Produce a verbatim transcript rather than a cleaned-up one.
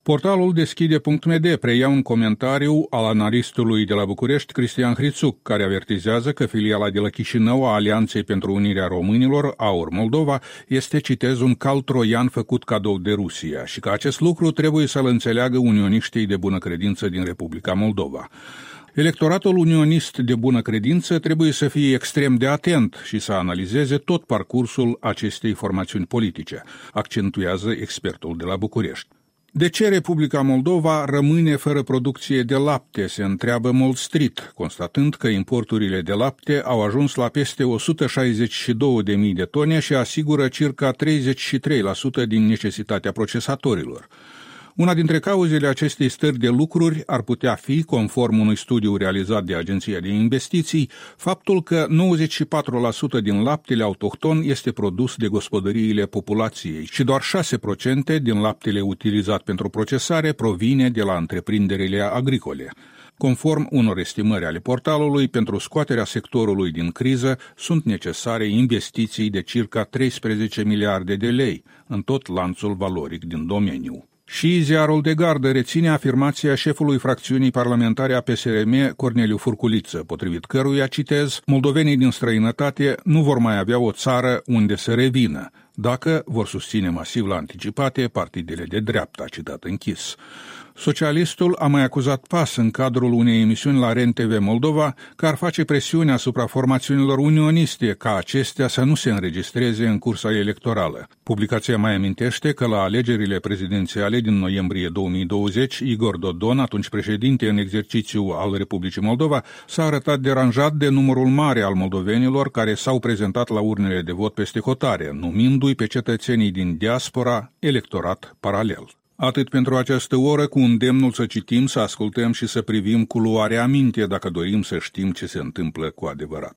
Portalul deschide punct m d preia un comentariu al analistului de la București, Cristian Hrițuc, care avertizează că filiala de la Chișinău a Alianței pentru Unirea Românilor, AUR Moldova, este, citez, un cal troian făcut cadou de Rusia și că acest lucru trebuie să-l înțeleagă unioniștii de bună credință din Republica Moldova. Electoratul unionist de bună credință trebuie să fie extrem de atent și să analizeze tot parcursul acestei formațiuni politice, accentuează expertul de la București. De ce Republica Moldova rămâne fără producție de lapte, se întreabă Mold Street, constatând că importurile de lapte au ajuns la peste o sută șaizeci și două de mii de tone și asigură circa treizeci și trei la sută din necesitatea procesatorilor. Una dintre cauzele acestei stări de lucruri ar putea fi, conform unui studiu realizat de Agenția de Investiții, faptul că nouăzeci și patru la sută din laptele autohton este produs de gospodăriile populației și doar șase la sută din laptele utilizat pentru procesare provine de la întreprinderile agricole. Conform unor estimări ale portalului, pentru scoaterea sectorului din criză sunt necesare investiții de circa treisprezece miliarde de lei în tot lanțul valoric din domeniu. Și ziarul de gardă reține afirmația șefului fracțiunii parlamentare a P S R M, Corneliu Furculiță, potrivit căruia, citez, moldovenii din străinătate nu vor mai avea o țară unde să revină, dacă vor susține masiv la anticipate partidele de dreapta, citat închis. Socialistul a mai acuzat P A S în cadrul unei emisiuni la R E N T V Moldova că ar face presiune asupra formațiunilor unioniste ca acestea să nu se înregistreze în cursa electorală. Publicația mai amintește că la alegerile prezidențiale din noiembrie două mii douăzeci, Igor Dodon, atunci președinte în exercițiu al Republicii Moldova, s-a arătat deranjat de numărul mare al moldovenilor care s-au prezentat la urnele de vot peste hotare, numindu-i pe cetățenii din diaspora electorat paralel. Atât pentru această oră, cu îndemnul să citim, să ascultăm și să privim cu luare aminte dacă dorim să știm ce se întâmplă cu adevărat.